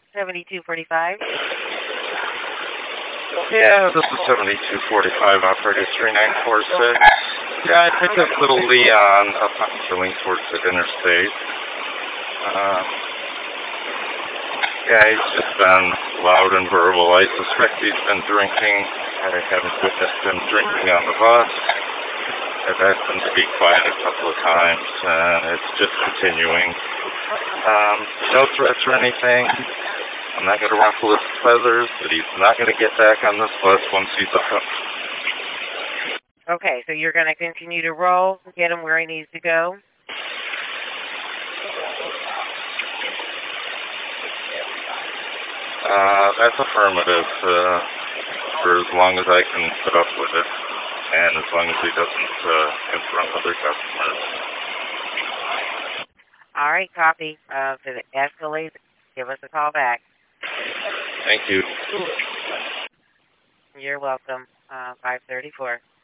7245. Yeah, this is 7245, operator 3946. Yeah, I picked up little Leon up on going towards the interstate. Yeah, he's just been loud and verbal. I suspect he's been drinking. I haven't witnessed him drinking on the bus. I've asked him to be quiet a couple of times, and it's just continuing. No threats or anything. I'm not going to ruffle his feathers, but he's not going to get back on this bus once he's up. Okay, so you're going to continue to roll, get him where he needs to go? That's affirmative, for as long as I can put up with it, and as long as he doesn't confront other customers. All right, copy. If it escalates, give us a call back. Thank you. You're welcome. 534.